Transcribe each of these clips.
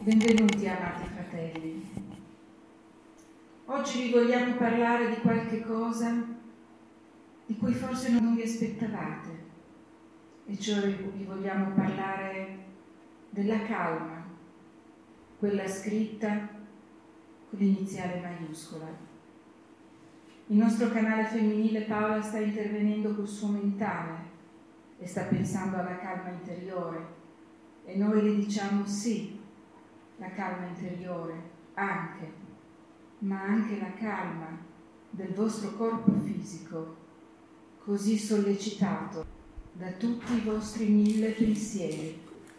Benvenuti amati fratelli. Oggi vi vogliamo parlare di qualche cosa di cui forse non vi aspettavate, e cioè vi vogliamo parlare della calma, quella scritta con l'iniziale maiuscola. Il nostro canale femminile Paola sta intervenendo col suo mentale e sta pensando alla calma interiore, e noi le diciamo sì, la calma interiore anche, ma anche la calma del vostro corpo fisico, così sollecitato da tutti i vostri 1000 pensieri.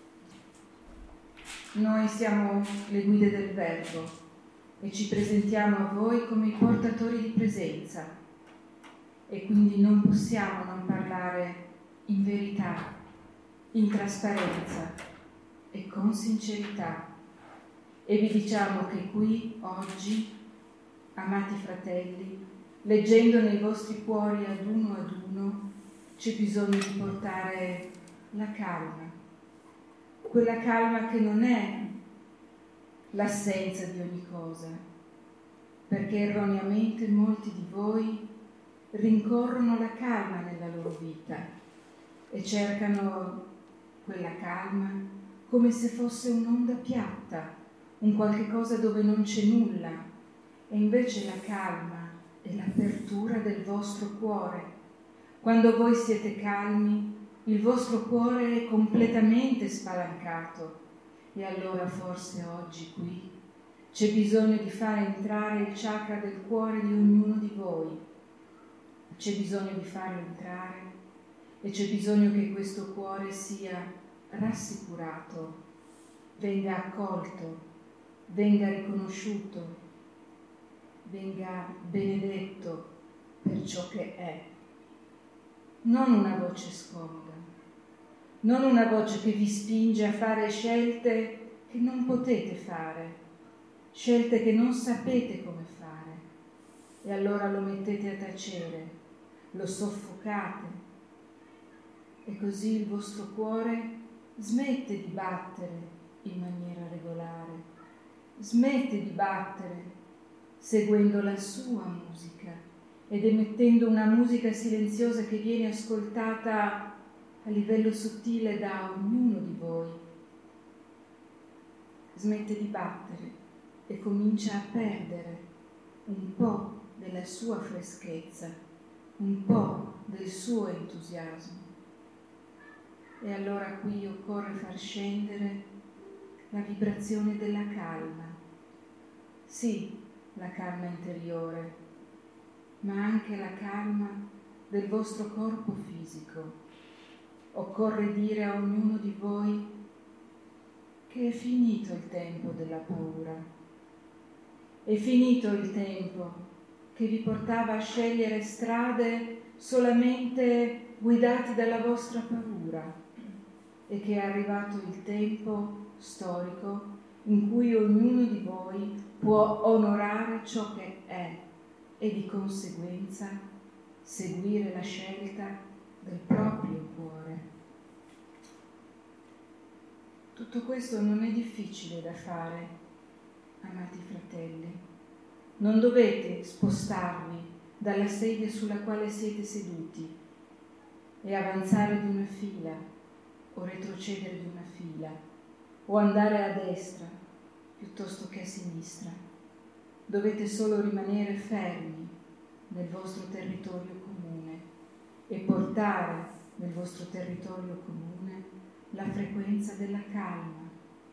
Noi siamo le guide del verbo e ci presentiamo a voi come i portatori di presenza, e quindi non possiamo non parlare in verità, in trasparenza e con sincerità. E vi diciamo che qui, oggi, amati fratelli, leggendo nei vostri cuori ad uno, c'è bisogno di portare la calma, quella calma che non è l'assenza di ogni cosa, perché erroneamente molti di voi rincorrono la calma nella loro vita e cercano quella calma come se fosse un'onda piatta, un qualche cosa dove non c'è nulla, e invece la calma è l'apertura del vostro cuore. Quando voi siete calmi, il vostro cuore è completamente spalancato, e allora forse oggi qui c'è bisogno di fare entrare il chakra del cuore di ognuno di voi. C'è bisogno di farlo entrare e c'è bisogno che questo cuore sia rassicurato, venga accolto, venga riconosciuto, venga benedetto per ciò che è. Non una voce scomoda, non una voce che vi spinge a fare scelte che non potete fare, scelte che non sapete come fare, e allora lo mettete a tacere, lo soffocate, e così il vostro cuore smette di battere in maniera regolare, smette di battere seguendo la sua musica ed emettendo una musica silenziosa che viene ascoltata a livello sottile da ognuno di voi. Smette di battere e comincia a perdere un po' della sua freschezza, un po' del suo entusiasmo. E allora qui occorre far scendere la vibrazione della calma. Sì, la calma interiore, ma anche la calma del vostro corpo fisico. Occorre dire a ognuno di voi che è finito il tempo della paura. È finito il tempo che vi portava a scegliere strade solamente guidate dalla vostra paura, e che è arrivato il tempo storico in cui ognuno di voi può onorare ciò che è e di conseguenza seguire la scelta del proprio cuore. Tutto questo non è difficile da fare, amati fratelli. Non dovete spostarvi dalla sedia sulla quale siete seduti e avanzare di una fila o retrocedere di una fila, o andare a destra piuttosto che a sinistra. Dovete solo rimanere fermi nel vostro territorio comune e portare nel vostro territorio comune la frequenza della calma.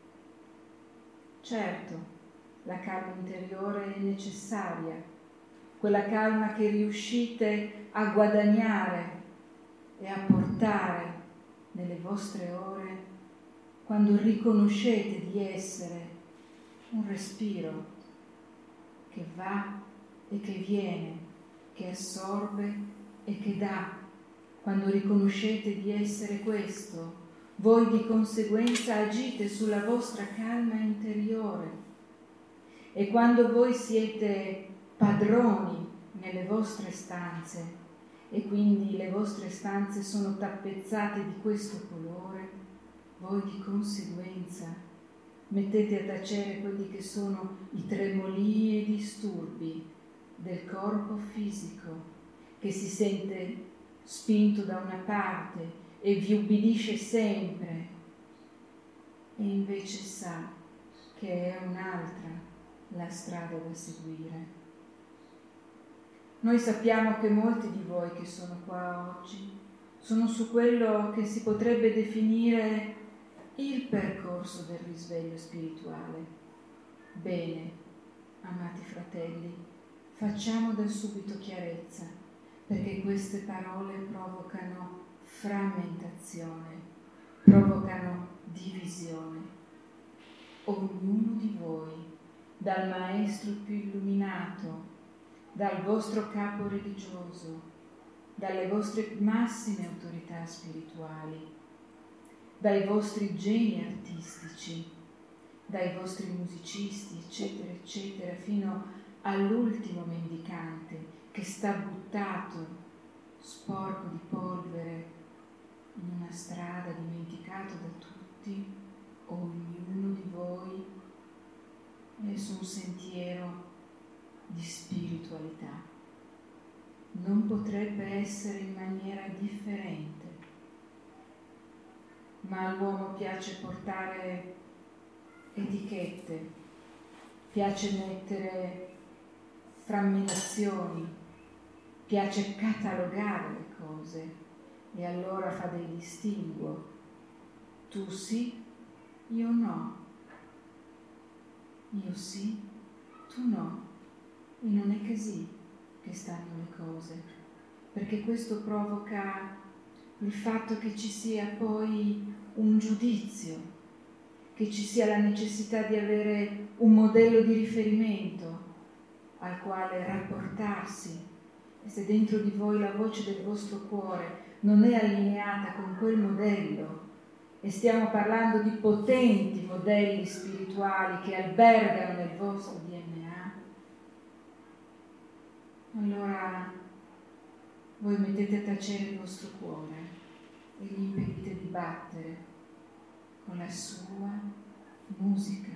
Certo, la calma interiore è necessaria, quella calma che riuscite a guadagnare e a portare nelle vostre ore quando riconoscete di essere un respiro che va e che viene, che assorbe e che dà. Quando riconoscete di essere questo, voi di conseguenza agite sulla vostra calma interiore, e quando voi siete padroni nelle vostre stanze e quindi le vostre stanze sono tappezzate di questo colore, voi di conseguenza Mettete a tacere quelli che sono i tremolii e i disturbi del corpo fisico, che si sente spinto da una parte e vi ubbidisce sempre, e invece sa che è un'altra la strada da seguire. Noi sappiamo che molti di voi che sono qua oggi sono su quello che si potrebbe definire il percorso del risveglio spirituale. Bene, amati fratelli, facciamo da subito chiarezza, perché queste parole provocano frammentazione, provocano divisione. Ognuno di voi, dal maestro più illuminato, dal vostro capo religioso, dalle vostre massime autorità spirituali, dai vostri geni artistici, dai vostri musicisti, eccetera, eccetera, fino all'ultimo mendicante che sta buttato, sporco di polvere, in una strada, dimenticato da tutti. Ognuno di voi è su un sentiero di spiritualità. Non potrebbe essere in maniera differente, ma all'uomo piace portare etichette, piace mettere frammentazioni, piace catalogare le cose e allora fa dei distinguo. Tu sì, io no. Io sì, tu no. E non è così che stanno le cose, perché questo provoca il fatto che ci sia poi un giudizio, che ci sia la necessità di avere un modello di riferimento al quale rapportarsi. E se dentro di voi la voce del vostro cuore non è allineata con quel modello, e stiamo parlando di potenti modelli spirituali che albergano nel vostro DNA, allora voi mettete a tacere il vostro cuore e gli impedite di battere con la sua musica.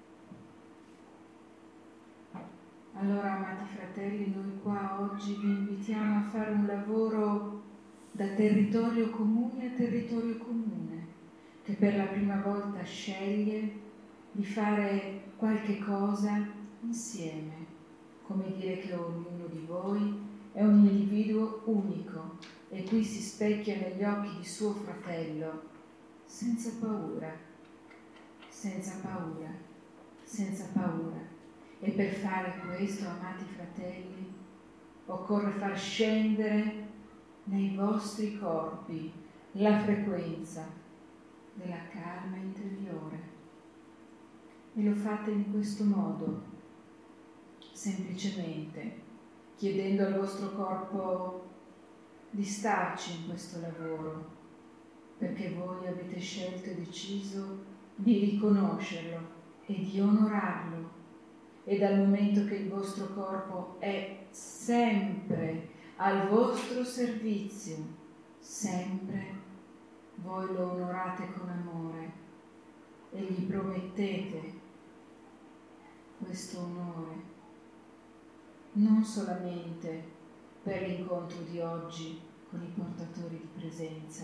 Allora, amati fratelli, noi qua oggi vi invitiamo a fare un lavoro da territorio comune a territorio comune, che per la prima volta sceglie di fare qualche cosa insieme, come dire che ognuno di voi è un individuo unico e qui si specchia negli occhi di suo fratello, senza paura, senza paura, senza paura. E per fare questo, amati fratelli, occorre far scendere nei vostri corpi la frequenza della calma interiore. E lo fate in questo modo, semplicemente chiedendo al vostro corpo di starci in questo lavoro, perché voi avete scelto e deciso di riconoscerlo e di onorarlo. E dal momento che il vostro corpo è sempre al vostro servizio, sempre, voi lo onorate con amore e gli promettete questo onore, non solamente per l'incontro di oggi con i portatori di presenza,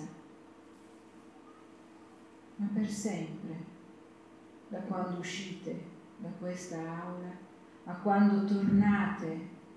ma per sempre, da quando uscite da questa aula a quando tornate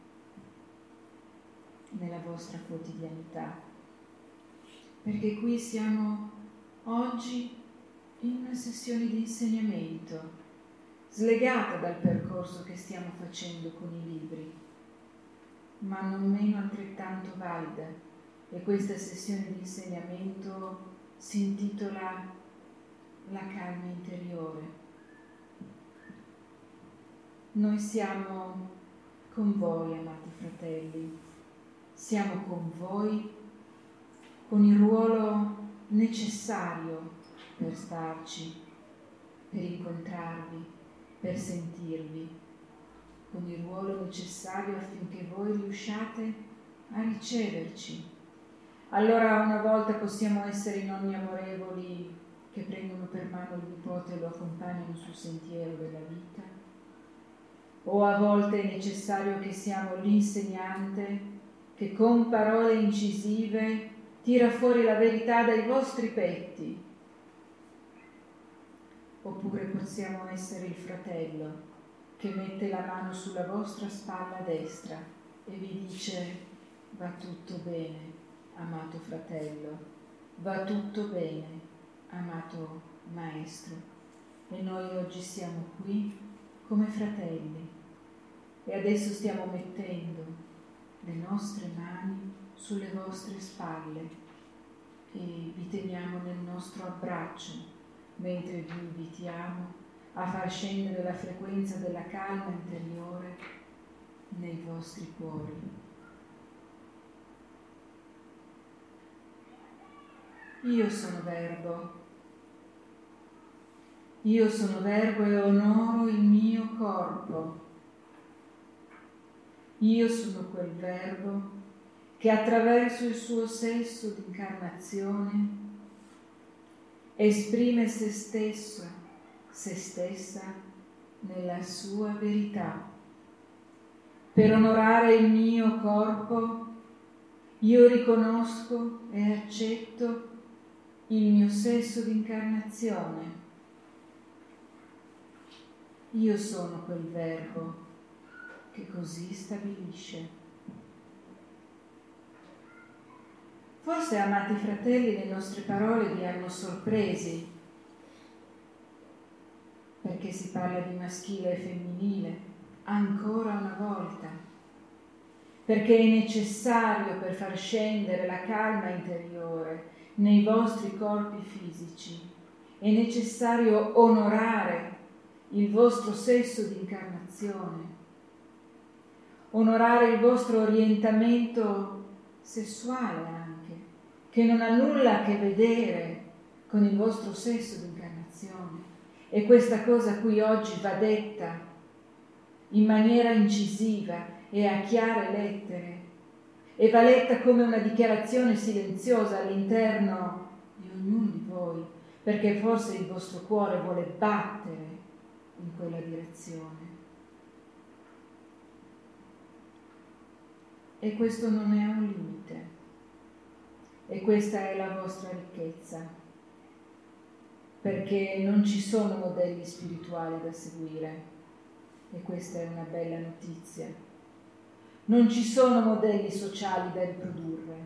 nella vostra quotidianità, perché qui siamo oggi in una sessione di insegnamento slegata dal percorso che stiamo facendo con i libri, ma non meno altrettanto valida, e questa sessione di insegnamento si intitola La calma interiore. Noi siamo con voi, amati fratelli, siamo con voi con il ruolo necessario per starci, per incontrarvi, per sentirvi, con il ruolo necessario affinché voi riusciate a riceverci. Allora una volta possiamo essere i nonni amorevoli che prendono per mano il nipote e lo accompagnano sul sentiero della vita? O a volte è necessario che siamo l'insegnante che con parole incisive tira fuori la verità dai vostri petti? Oppure possiamo essere il fratello che mette la mano sulla vostra spalla destra e vi dice: va tutto bene, amato fratello, va tutto bene, amato maestro. E noi oggi siamo qui come fratelli e adesso stiamo mettendo le nostre mani sulle vostre spalle e vi teniamo nel nostro abbraccio mentre vi invitiamo a far scendere la frequenza della calma interiore nei vostri cuori. Io sono Verbo e onoro il mio corpo. Io sono quel Verbo che attraverso il suo sesso di incarnazione esprime se stesso, se stessa nella sua verità. Per onorare il mio corpo, io riconosco e accetto il mio sesso di incarnazione. Io sono quel Verbo che così stabilisce. Forse, amati fratelli, le nostre parole vi hanno sorpresi, perché si parla di maschile e femminile, ancora una volta, perché è necessario per far scendere la calma interiore nei vostri corpi fisici, è necessario onorare il vostro sesso di incarnazione, onorare il vostro orientamento sessuale anche, che non ha nulla a che vedere con il vostro sesso di incarnazione. E questa cosa qui oggi va detta in maniera incisiva e a chiare lettere, e va letta come una dichiarazione silenziosa all'interno di ognuno di voi, perché forse il vostro cuore vuole battere in quella direzione. E questo non è un limite, e questa è la vostra ricchezza, perché non ci sono modelli spirituali da seguire, e questa è una bella notizia. Non ci sono modelli sociali da riprodurre,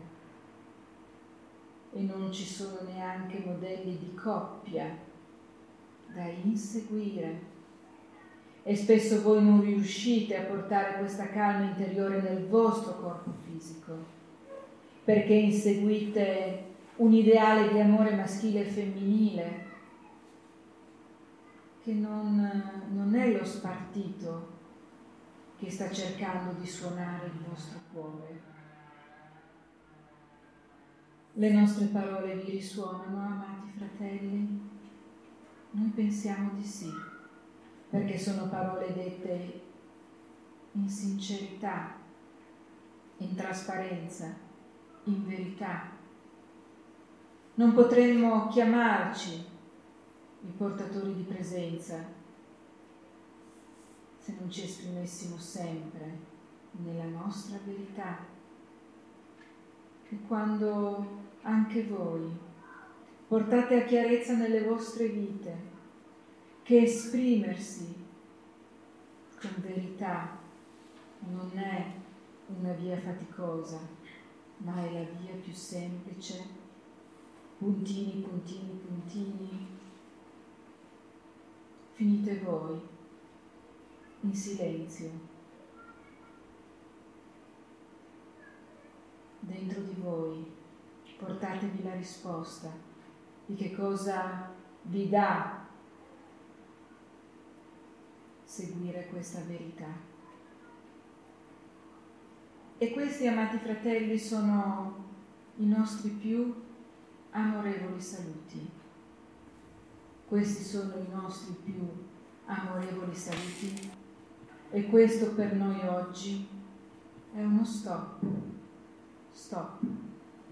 e non ci sono neanche modelli di coppia da inseguire. E spesso voi non riuscite a portare questa calma interiore nel vostro corpo fisico, perché inseguite un ideale di amore maschile e femminile che non è lo spartito che sta cercando di suonare il vostro cuore. Le nostre parole vi risuonano, amati fratelli? Noi pensiamo di sì, perché sono parole dette in sincerità, in trasparenza, in verità. Non potremmo chiamarci i portatori di presenza se non ci esprimessimo sempre nella nostra verità. E quando anche voi portate a chiarezza nelle vostre vite che esprimersi con verità non è una via faticosa, ma è la via più semplice, puntini, puntini, puntini, finite voi in silenzio, dentro di voi, portatevi la risposta di che cosa vi dà seguire questa verità. E questi, amati fratelli, sono i nostri più amorevoli saluti. Questi sono i nostri più amorevoli saluti, e questo per noi oggi è uno stop. Stop.